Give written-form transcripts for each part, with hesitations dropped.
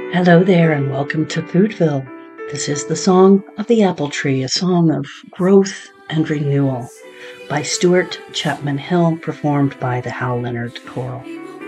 Hello there, and welcome to Foodville. This is the Song of the Apple Tree, a song of growth and renewal by Stuart Chapman Hill, performed by the Hal Leonard Choral.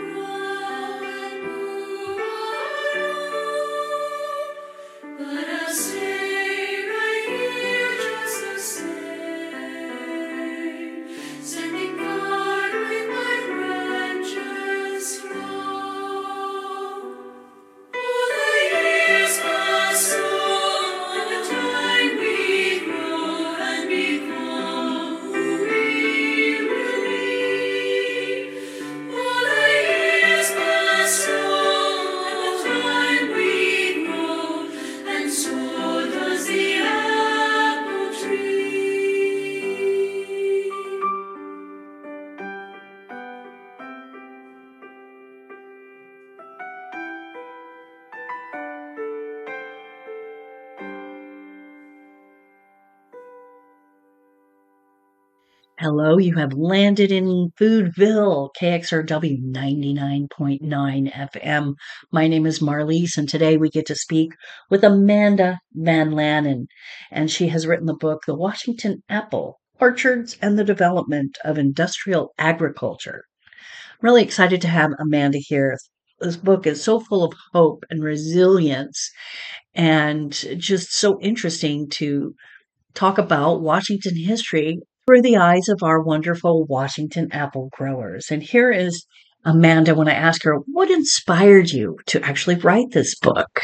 Hello, you have landed in Foodville, KXRW 99.9 FM. My name is Marlise, and today we get to speak with Amanda Van Lannen, and she has written the book, The Washington Apple, Orchards and the Development of Industrial Agriculture. I'm really excited to have Amanda here. This book is so full of hope and resilience and just so interesting to talk about Washington history through the eyes of our wonderful Washington apple growers. And here is Amanda when I ask her, what inspired you to actually write this book?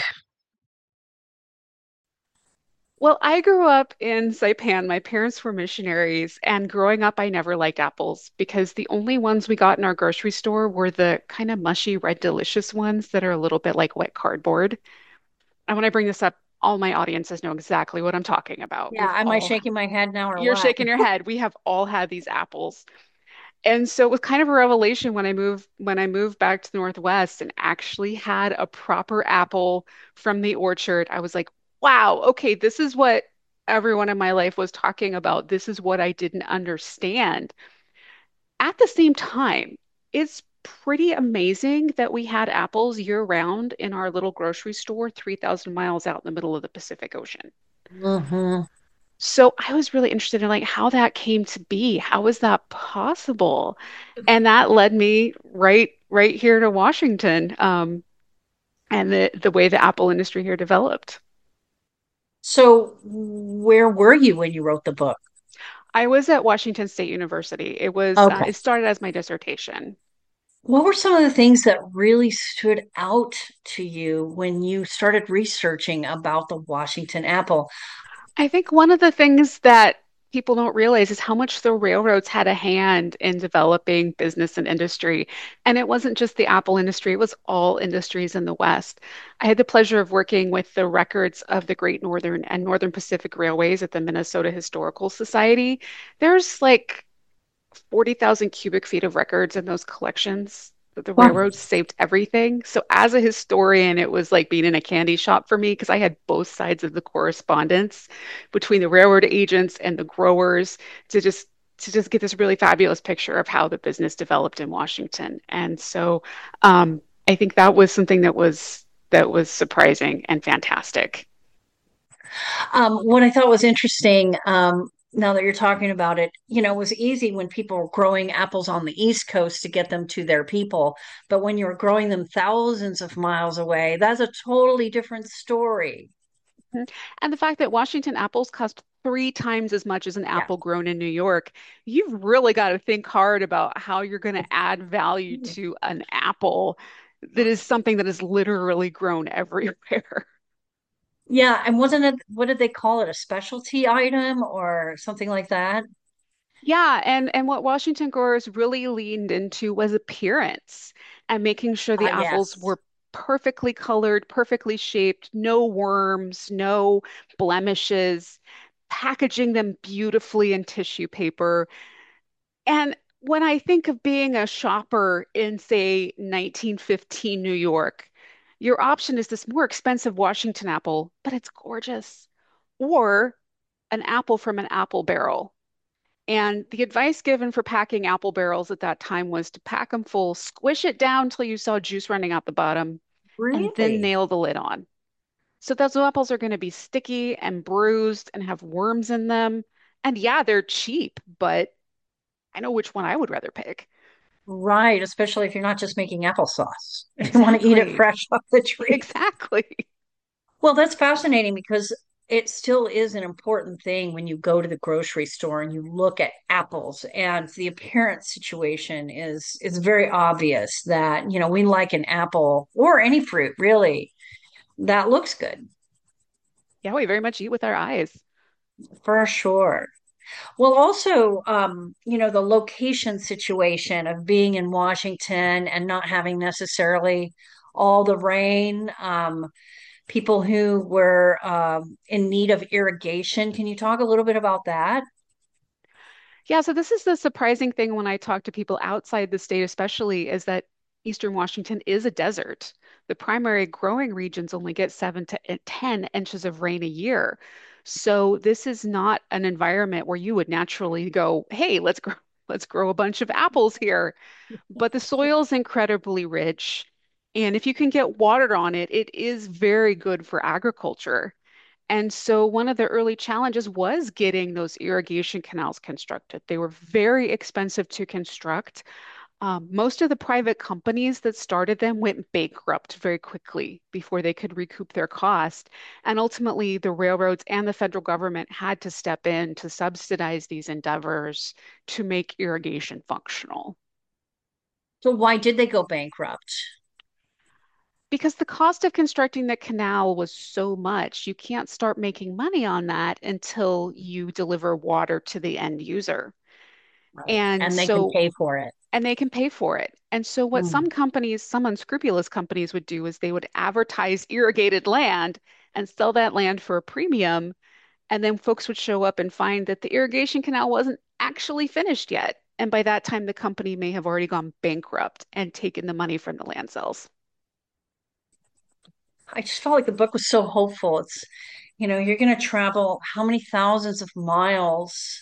Well, I grew up in Saipan. My parents were missionaries, and growing up, I never liked apples because the only ones we got in our grocery store were the kind of mushy, red, delicious ones that are a little bit like wet cardboard. And when I bring this up, all my audiences know exactly what I'm talking about. Yeah, am I shaking my head now or You're what? shaking your head. We have all had these apples. And so it was kind of a revelation when I moved back to the Northwest and actually had a proper apple from the orchard. I was like, wow, okay, this is what everyone in my life was talking about. This is what I didn't understand. At the same time, it's pretty amazing that we had apples year round in our little grocery store 3,000 miles out in the middle of the Pacific Ocean. Hmm. So I was really interested in like how that came to be. How was that possible? And that led me right here to Washington, and the way the Apple industry here developed. So, where were you when you wrote the book? I was at Washington State University. Okay. It started as my dissertation. What were some of the things that really stood out to you when you started researching about the Washington apple? I think one of the things that people don't realize is how much the railroads had a hand in developing business and industry. And it wasn't just the Apple industry, it was all industries in the West. I had the pleasure of working with the records of the Great Northern and Northern Pacific Railways at the Minnesota Historical Society. There's like 40,000 cubic feet of records in those collections. The Wow. railroads saved everything. So, as a historian, it was like being in a candy shop for me because I had both sides of the correspondence between the railroad agents and the growers to just to just get this really fabulous picture of how the business developed in Washington. And so, I think that was something that was surprising and fantastic. What I thought was interesting, now that you're talking about it, it was easy when people were growing apples on the East Coast to get them to their people. But when you're growing them thousands of miles away, that's a totally different story. Mhm. And the fact that Washington apples cost 3 times as much as an Yeah. apple grown in New York, you've really got to think hard about how you're going to add value to an apple that is something that is literally grown everywhere. Yeah. And wasn't it, what did they call it? A specialty item or something like that? Yeah, and what Washington growers really leaned into was appearance and making sure the Ah, apples yes. were perfectly colored, perfectly shaped, no worms, no blemishes, packaging them beautifully in tissue paper. And when I think of being a shopper in, say, 1915 New York, your option is this more expensive Washington apple, but it's gorgeous, or an apple from an apple barrel. And the advice given for packing apple barrels at that time was to pack them full, squish it down until you saw juice running out the bottom, and then Really? nail the lid on. So those apples are going to be sticky and bruised and have worms in them. And yeah, they're cheap, but I know which one I would rather pick. Right, especially if you're not just making applesauce. You want to eat it Exactly. fresh off the tree. Exactly. Well, that's fascinating because it still is an important thing when you go to the grocery store and you look at apples and the appearance situation is very obvious that, we like an apple or any fruit really that looks good Yeah, we very much eat with our eyes. for sure. Well, also, the location situation of being in Washington and not having necessarily all the rain. People who were in need of irrigation. Can you talk a little bit about that? Yeah, so this is the surprising thing when I talk to people outside the state, especially, is that Eastern Washington is a desert. The primary growing regions only get 7 to 10 inches of rain a year. So this is not an environment where you would naturally go, hey, let's grow a bunch of apples here. But the soil is incredibly rich. And if you can get water on it, it is very good for agriculture. And so one of the early challenges was getting those irrigation canals constructed. They were very expensive to construct. Most of the private companies that started them went bankrupt very quickly before they could recoup their cost. And ultimately, the railroads and the federal government had to step in to subsidize these endeavors to make irrigation functional. So why did they go bankrupt? Because the cost of constructing the canal was so much, you can't start making money on that until you deliver water to the end user. Right. And And they can so, pay for it. and they can pay for it. And so, what Hmm. some companies, some unscrupulous companies would do is they would advertise irrigated land and sell that land for a premium. And then folks would show up and find that the irrigation canal wasn't actually finished yet. And by that time, the company may have already gone bankrupt and taken the money from the land sales. I just felt like the book was so hopeful. You're going to travel how many thousands of miles,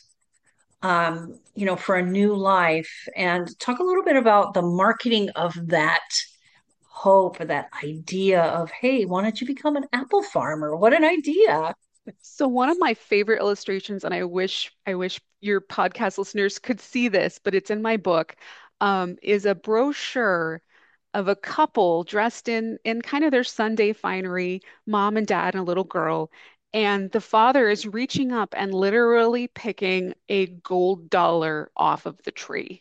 for a new life, and talk a little bit about the marketing of that hope or that idea of, hey, why don't you become an apple farmer? What an idea. So one of my favorite illustrations, and I wish your podcast listeners could see this, but it's in my book, is a brochure of a couple dressed in kind of their Sunday finery, mom and dad and a little girl. And the father is reaching up and literally picking a gold dollar off of the tree.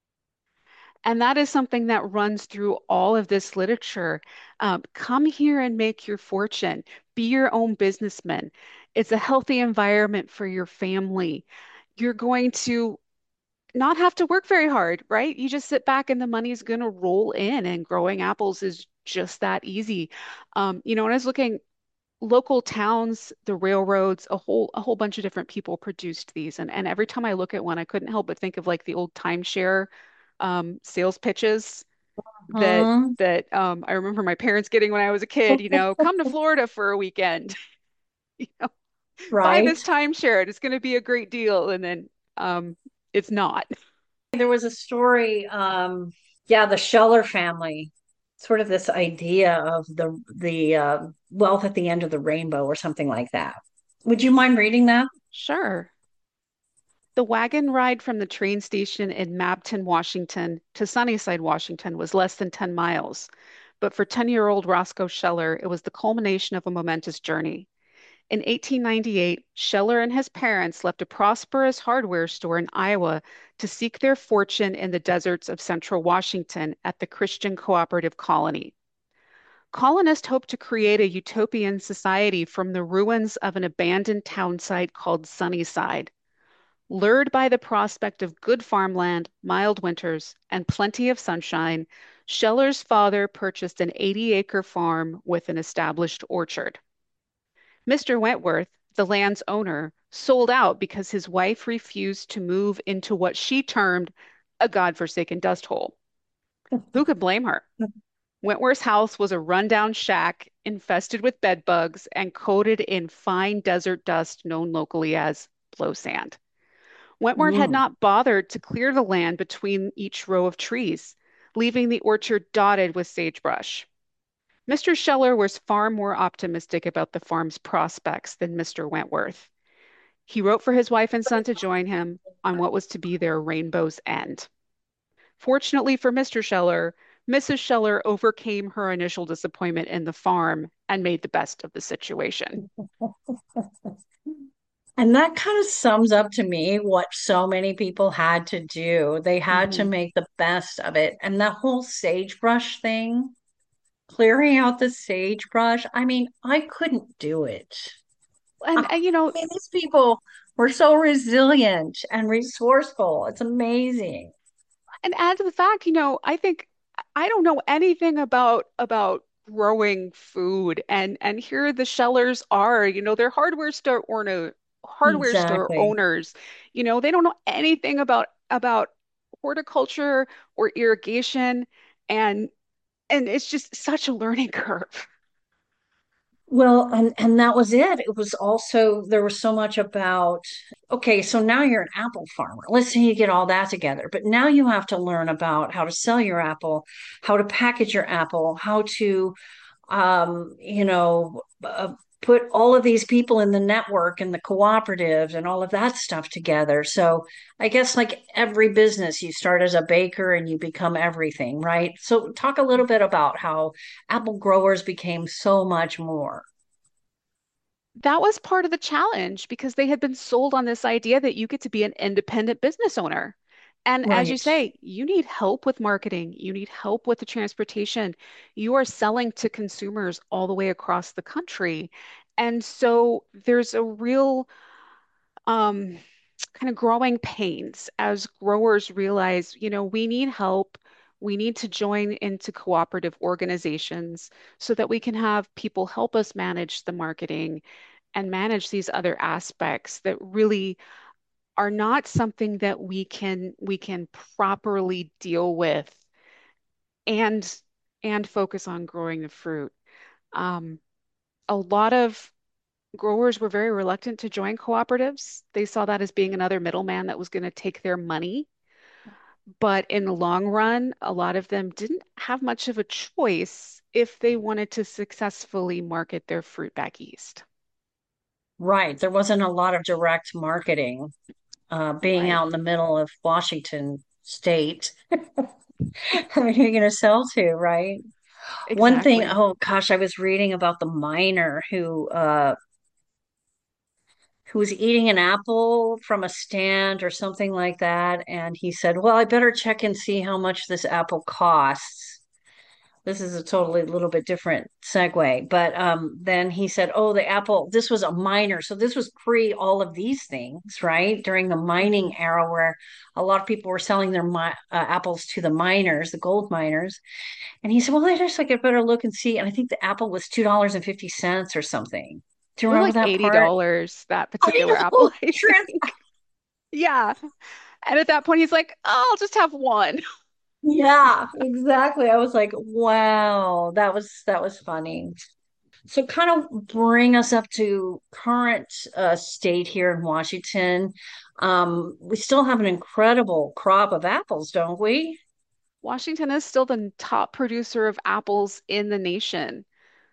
And that is something that runs through all of this literature. Come here and make your fortune. Be your own businessman. It's a healthy environment for your family. You're going to not have to work very hard, right? You just sit back and the money is going to roll in, and growing apples is just that easy. When I was looking, local towns, the railroads, a whole bunch of different people produced these. And every time I look at one, I couldn't help but think of like the old timeshare sales pitches that Hmm. I remember my parents getting when I was a kid, come to Florida for a weekend, you know, buy Right. this timeshare, it's going to be a great deal. And then it's not. There was a story, yeah, the Scheller family, sort of this idea of the wealth at the end of the rainbow or something like that. Would you mind reading that? Sure. The wagon ride from the train station in Mabton, Washington to Sunnyside, Washington was less than 10 miles. But for 10-year-old Roscoe Scheller, it was the culmination of a momentous journey. In 1898, Scheller and his parents left a prosperous hardware store in Iowa to seek their fortune in the deserts of central Washington at the Christian Cooperative Colony. Colonists hoped to create a utopian society from the ruins of an abandoned town site called Sunnyside. Lured by the prospect of good farmland, mild winters, and plenty of sunshine, Scheller's father purchased an 80-acre farm with an established orchard. Mr. Wentworth, the land's owner, sold out because his wife refused to move into what she termed a godforsaken dust hole. Who could blame her? Wentworth's house was a rundown shack infested with bed bugs and coated in fine desert dust known locally as blow sand. Wentworth had Mm. not bothered to clear the land between each row of trees, leaving the orchard dotted with sagebrush. Mr. Scheller was far more optimistic about the farm's prospects than Mr. Wentworth. He wrote for his wife and son to join him on what was to be their rainbow's end. Fortunately for Mr. Scheller, Mrs. Scheller overcame her initial disappointment in the farm and made the best of the situation. And that kind of sums up to me what so many people had to do. They had to Mhm. make the best of it. And that whole sagebrush thing, clearing out the sagebrush, I mean, I couldn't do it. And, I and you know, mean, these people were so resilient and resourceful. It's amazing. and add to the fact, I think I don't know anything about growing food, and here the Shellers are, they're hardware store Exactly. owners. They don't know anything about horticulture or irrigation, and and it's just such a learning curve. Well, and that was it. It was also there was so much about, okay, so now you're an apple farmer. Let's say you get all that together, but now you have to learn about how to sell your apple, how to package your apple, how to put all of these people in the network and the cooperatives and all of that stuff together. So I guess like every business, you start as a baker and you become everything, right? So talk a little bit about how apple growers became so much more. That was part of the challenge because they had been sold on this idea that you get to be an independent business owner. And as you Right. say, you need help with marketing, you need help with the transportation. You are selling to consumers all the way across the country. And so there's a real um, kind of growing pains as growers realize, we need help. We need to join into cooperative organizations so that we can have people help us manage the marketing and manage these other aspects that really are not something that we can properly deal with and and focus on growing the fruit. Um, a lot of growers were very reluctant to join cooperatives. They saw that as being another middleman that was going to take their money. But in the long run, a lot of them didn't have much of a choice if they wanted to successfully market their fruit back east. Right. There wasn't a lot of direct marketing, being Right. out in the middle of Washington state. I mean, who are you going to sell to, right? One thing, Exactly. oh gosh, I was reading about the miner who was eating an apple from a stand or something like that. And he said, well, I better check and see how much this apple costs. This is a totally little bit different segue. But then he said, oh, the apple, this was a miner. So this was pre all of these things, right? During the Mhm. mining era where a lot of people were selling their apples to the miners, the gold miners. And he said, well, I just like I better look and see. And I think the apple was $2.50 or something. Do you It was remember like that part? $80, that I particular know, apple, I trans think. Yeah. And at that point, he's like, oh, I'll just have one. Yeah, exactly. I was like, wow, that was funny. So kind of bring us up to current state here in Washington. We still have an incredible crop of apples, don't we? Washington is still the top producer of apples in the nation.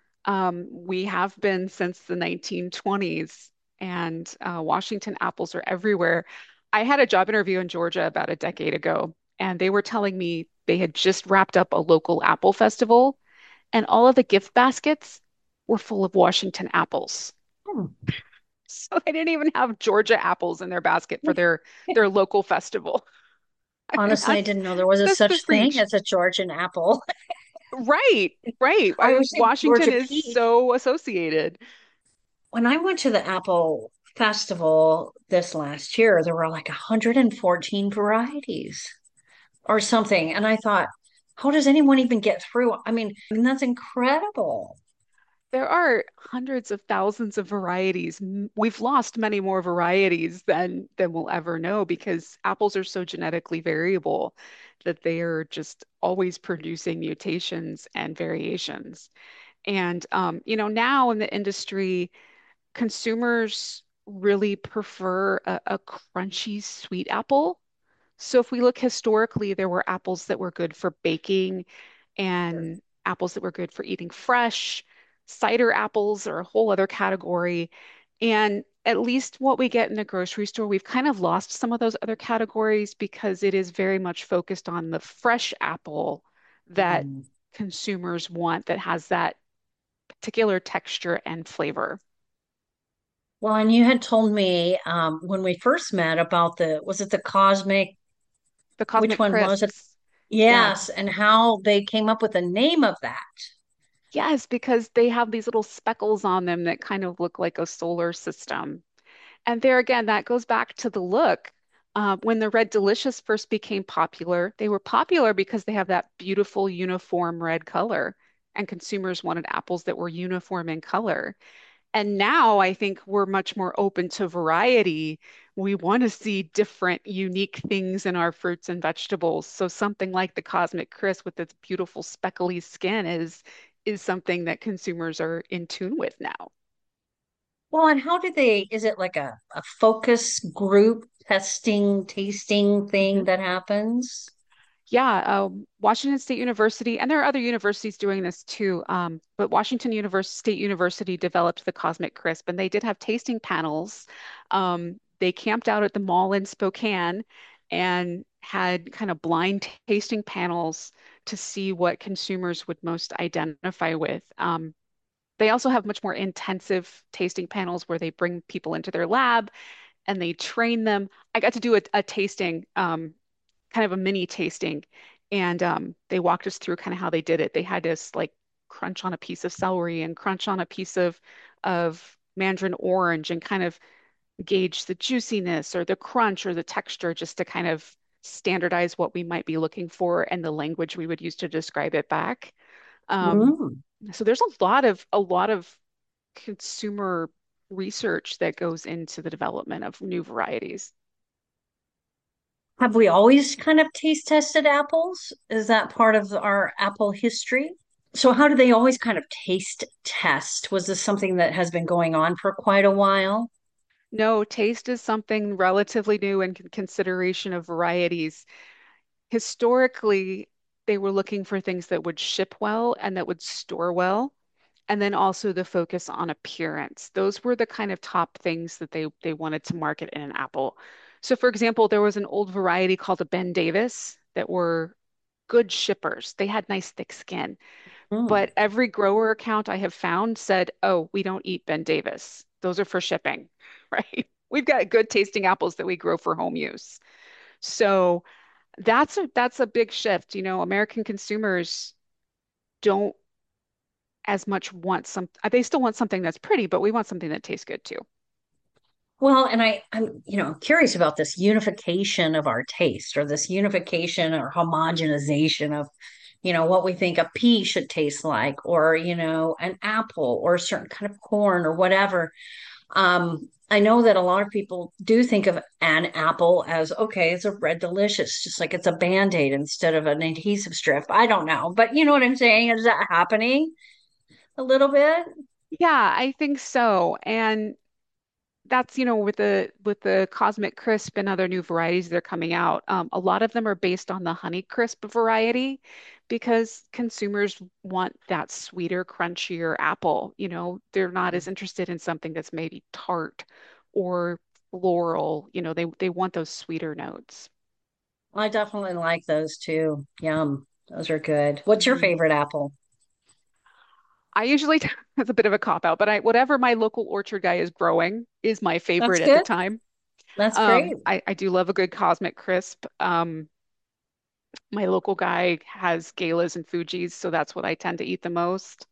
We have been since the 1920s, and Washington apples are everywhere. I had a job interview in Georgia about a decade ago, and they were telling me they had just wrapped up a local apple festival, and all of the gift baskets were full of Washington apples. Hmm. So they didn't even have Georgia apples in their basket for their local festival. I mean, Honestly, I that's didn't know there was a that's the such thing reach. as a Georgian apple. Right, right. I wish they Washington Georgia is peach. so associated. When I went to the Apple Festival this last year, there were like 114 varieties or something. And I thought, how does anyone even get through? I mean, that's incredible. There are hundreds of thousands of varieties. We've lost many more varieties than we'll ever know because apples are so genetically variable that they are just always producing mutations and variations. And now in the industry, consumers really prefer a crunchy sweet apple. So if we look historically, there were apples that were good for baking and Sure. apples that were good for eating fresh. Cider apples are a whole other category. And at least what we get in the grocery store, we've kind of lost some of those other categories because it is very much focused on the fresh apple that Mm. consumers want that has that particular texture and flavor. Well, and you had told me when we first met about was it the cosmic, The which Cosmic one was it? Crisps. Yeah. Yes, and how they came up with the name of that. Yes, because they have these little speckles on them that kind of look like a solar system. And there again, that goes back to the look. When the Red Delicious first became popular, they were popular because they have that beautiful uniform red color, and consumers wanted apples that were uniform in color. And now I think we're much more open to variety. We want to see different, unique things in our fruits and vegetables. So something like the Cosmic Crisp with its beautiful speckly skin is something that consumers are in tune with now. Well, and how did is it like a focus group testing, tasting thing that happens? Yeah, Washington State University, and there are other universities doing this too. But State University developed the Cosmic Crisp, and they did have tasting panels. They camped out at the mall in Spokane and had kind of blind tasting panels to see what consumers would most identify with. They also have much more intensive tasting panels where they bring people into their lab and they train them. I got to do a tasting. Kind of a mini tasting, and they walked us through kind of how they did it. They had us like crunch on a piece of celery and crunch on a piece of mandarin orange and kind of gauge the juiciness or the crunch or the texture just to kind of standardize what we might be looking for and the language we would use to describe it back. Um, Mm. so there's a lot of consumer research that goes into the development of new varieties. Have we always kind of taste tested apples? Is that part of our apple history? So how do they always kind of taste test? Was this something that has been going on for quite a while? No, taste is something relatively new in consideration of varieties. Historically, they were looking for things that would ship well and that would store well, and then also the focus on appearance. Those were the kind of top things that they wanted to market in an apple. So, for example, there was an old variety called a Ben Davis that were good shippers. They had nice thick skin, Mm. but every grower account I have found said, "Oh, we don't eat Ben Davis. Those are for shipping." Right? We've got good tasting apples that we grow for home use. So that's a big shift. You know, American consumers don't as much want they still want something that's pretty, but we want something that tastes good too. Well, and I'm curious about this unification of our taste or this unification or homogenization of, what we think a pea should taste like or, an apple or a certain kind of corn or whatever. I know that a lot of people do think of an apple as okay, it's a red delicious, just like it's a band-aid instead of an adhesive strip. I don't know, but you know what I'm saying? Is that happening a little bit? Yeah, I think so. And that's, with the Cosmic Crisp and other new varieties that are coming out. A lot of them are based on the Honey Crisp variety because consumers want that sweeter, crunchier apple. You know, they're not as interested in something that's maybe tart or floral. You know, they want those sweeter notes. I definitely like those too. Yum. Those are good. What's your Mhm. favorite apple? I usually, it's a bit of a cop out, but whatever my local orchard guy is growing is my That's favorite at the good. time. That's great. I do love a good Cosmic Crisp. My local guy has Galas and Fujis, so that's what I tend to eat the most.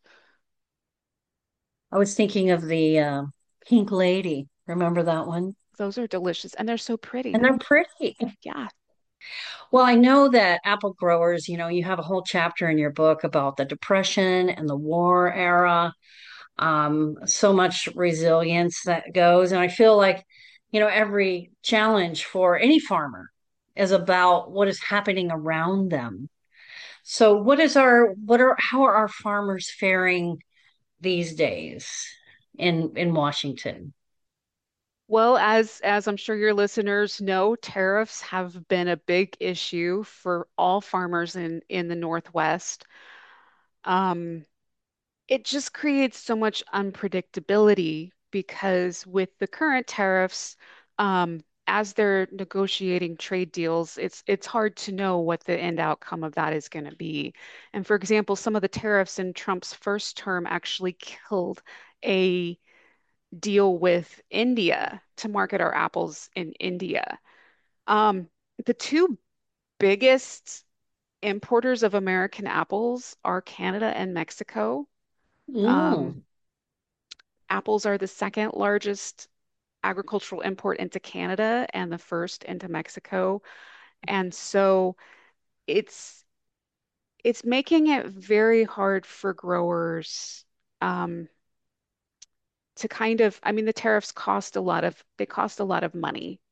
I was thinking of the Pink Lady. Remember that one? Those are delicious and they're so And pretty. they're pretty. Yeah. Well, I know that apple growers, you have a whole chapter in your book about the Depression and the war era. So much resilience that goes. And I feel like, every challenge for any farmer is about what is happening around them. So how are our farmers faring these days in Washington? Well, as I'm sure your listeners know, tariffs have been a big issue for all farmers in the Northwest. Um, it just creates so much unpredictability because with the current tariffs, as they're negotiating trade deals, it's hard to know what the end outcome of that is going to be. And for example, some of the tariffs in Trump's first term actually killed a deal with India to market our apples in India. Um, the two biggest importers of American apples are Canada and Mexico. Um, Mm, Apples are the second largest agricultural import into Canada and the first into Mexico. And so it's it's making it very hard for growers um, to kind of, I mean, the tariffs cost a lot of money,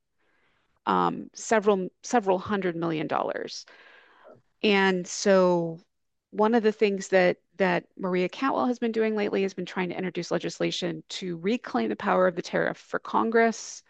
several $100 million. And so one of the things that Maria Cantwell has been doing lately has been trying to introduce legislation to reclaim the power of the tariff for Congress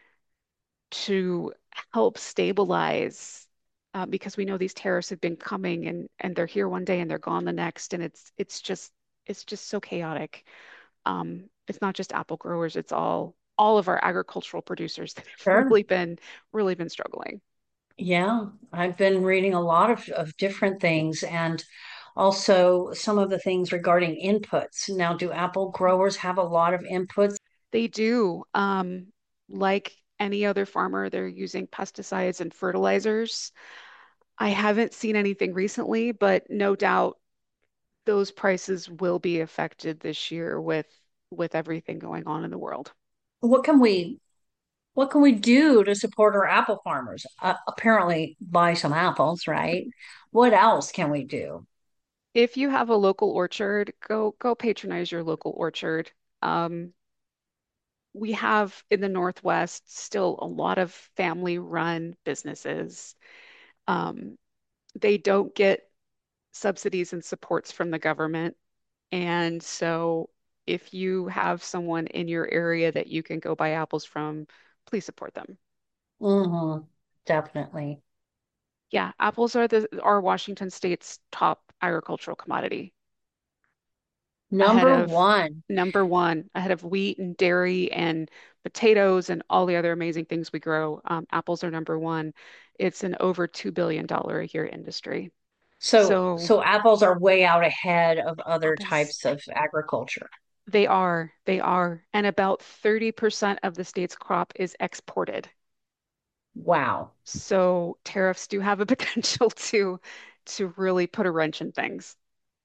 to help stabilize, because we know these tariffs have been coming and they're here one day and they're gone the next, and it's just so chaotic. It's not just apple growers, it's all of our agricultural producers that have sure. really been struggling. Yeah, I've been reading a lot of different things and also some of the things regarding inputs. Now, do apple growers have a lot of inputs? They do. Like any other farmer, they're using pesticides and fertilizers. I haven't seen anything recently, but no doubt those prices will be affected this year with everything going on in the world. What can we what can we do to support our apple farmers? Apparently, buy some apples, right? What else can we do? If you have a local orchard, go patronize your local orchard. Um, we have in the Northwest still a lot of family-run businesses. Um, they don't get subsidies and supports from the government. And so if you have someone in your area that you can go buy apples from, please support them. Hmm. Definitely. Yeah, apples are Washington State's top agricultural commodity, ahead Number of one. number one, ahead of wheat and dairy and potatoes and all the other amazing things we grow. Apples are number one. It's an over $2 billion a year industry. So So apples are way out ahead of other apples, types of agriculture. they are, and about 30% of the state's crop is exported. Wow. So tariffs do have a potential to really put a wrench in things.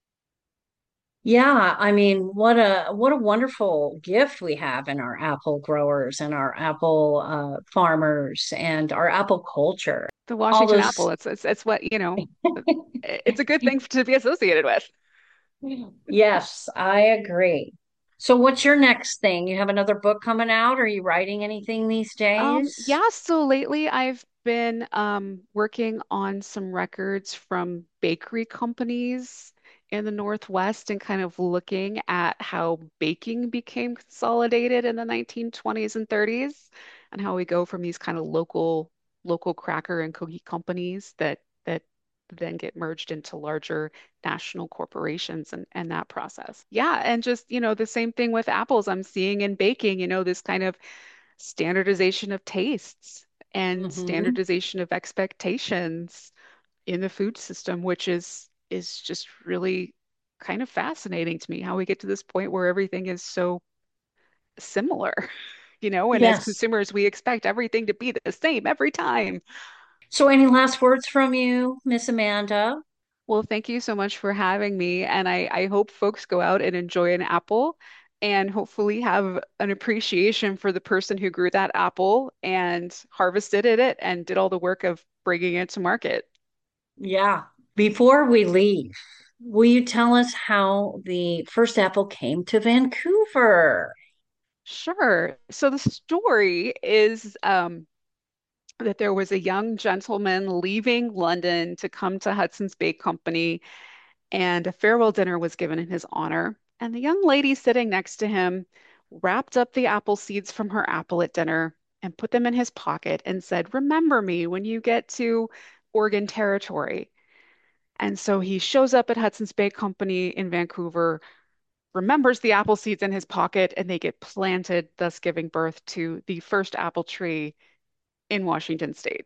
Yeah, I mean, what a wonderful gift we have in our apple growers and our apple farmers and our apple culture. The All Washington apple, those. it's what, it's a good thing to be associated with. Yes, I agree. So what's your next thing? You have another book coming out? Are you writing anything these days? Yeah, so lately I've been working on some records from bakery companies in the Northwest and kind of looking at how baking became consolidated in the 1920s and 30s and how we go from these kind of local cracker and cookie companies that then get merged into larger national corporations and that process. Yeah, and just, the same thing with apples I'm seeing in baking, this kind of standardization of tastes and Hmm. standardization of expectations in the food system, which is just really kind of fascinating to me how we get to this point where everything is so similar, and as Yes. consumers, we expect everything to be the same every time. So any last words from you, Miss Amanda? Well, thank you so much for having me. And I hope folks go out and enjoy an apple and hopefully have an appreciation for the person who grew that apple and harvested it and did all the work of bringing it to market. Yeah. Before we leave, will you tell us how the first apple came to Vancouver? Sure. So the story is that there was a young gentleman leaving London to come to Hudson's Bay Company and a farewell dinner was given in his honor. And the young lady sitting next to him wrapped up the apple seeds from her apple at dinner and put them in his pocket and said, "Remember me when you get to Oregon Territory." And so he shows up at Hudson's Bay Company in Vancouver, remembers the apple seeds in his pocket, and they get planted, thus giving birth to the first apple tree in Washington State.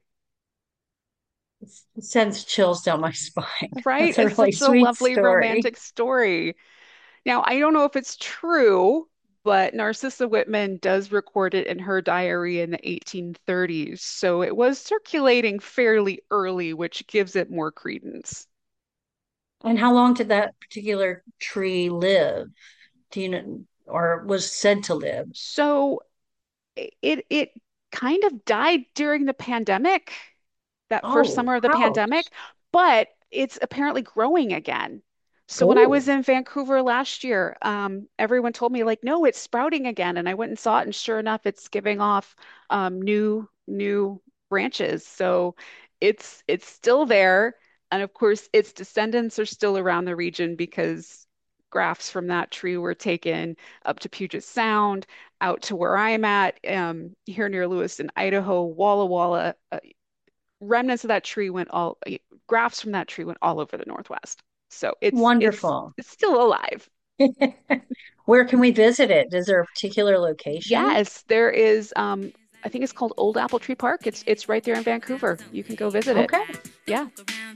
It sends chills down my spine. Right? That's a It's really such a sweet lovely story. romantic story. Now, I don't know if it's true, but Narcissa Whitman does record it in her diary in the 1830s. So it was circulating fairly early, which gives it more credence. And how long did that particular tree live? Do you know, or was said to live? So it kind of died during the pandemic, that first Oh, summer of the ouch. pandemic, but it's apparently growing again. So when I was Oh, in Vancouver last year, everyone told me like, no, it's sprouting again, and I went and saw it, and sure enough, it's giving off new branches. So it's still there, and of course, its descendants are still around the region because grafts from that tree were taken up to Puget Sound, out to where I'm at, here near Lewiston, Idaho, Walla Walla. Remnants of that tree went all, grafts from that tree went all over the Northwest. So wonderful. it's still alive. Where can we visit it? Is there a particular location? Yes, there is. I think it's called Old Apple Tree Park. It's right there in Vancouver. You can go visit it. Okay. Yeah.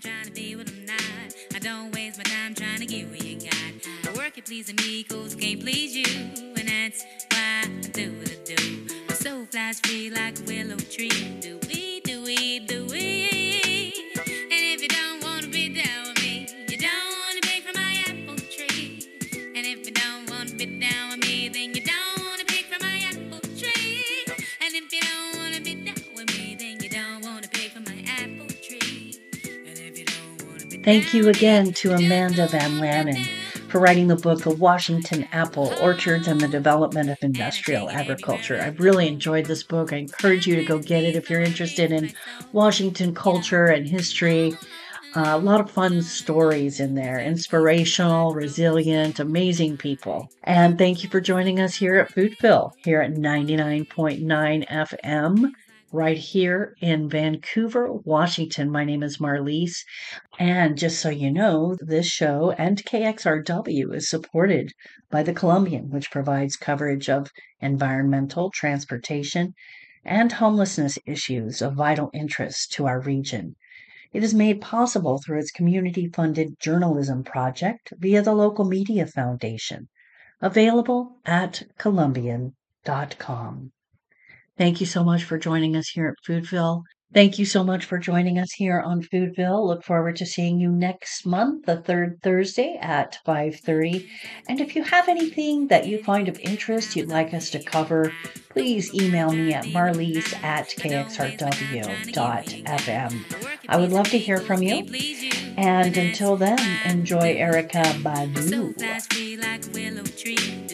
I don't waste my time trying to get what you got. I work at pleasing me, cause I can't please you. And that's why I do what I do. My soul flies free like a willow tree. Do we, do we, do we? And if you don't wanna be down with me, you don't wanna pick from my apple tree. And if you don't wanna be down with me, then you don't wanna pick from my apple tree. And if you don't wanna be down with me, then you don't wanna pick from my apple tree. And if you don't wanna be Thank you down with me, again to you just Amanda don't Van wanna be Lannen down for with writing the me. book, The Washington Apple Orchards and the Development of And I Industrial take it everywhere Agriculture. I I've really go. enjoyed this book. I encourage you to go Finding get it peace if you're always interested feeds in my soul. Washington You know, culture and go history. on A and lot of on and fun on. stories in there, Till the day inspirational, God grows resilient, amazing old. people. And thank you for joining us here at Foodville, here at 99.9 FM, right here in Vancouver, Washington. My name is Marlise. And just so you know, this show and KXRW is supported by the Columbian, which provides coverage of environmental, transportation, and homelessness issues of vital interest to our region. It is made possible through its community funded journalism project via the local media foundation, available at Columbian.com. Thank you so much for joining us here at Foodville. Thank you so much for joining us here on Foodville. Look forward to seeing you next month, the third Thursday at 5:30. And if you have anything that you find of interest you'd like us to cover, please email me at marlies at I don't waste my time trying to get what you got. kxrw.fm. I work at I would love pleasing to me, hear from cause you. can't please you. And And that's until then, why I enjoy do what I Erica do. My soul Badu. flies free like a willow tree.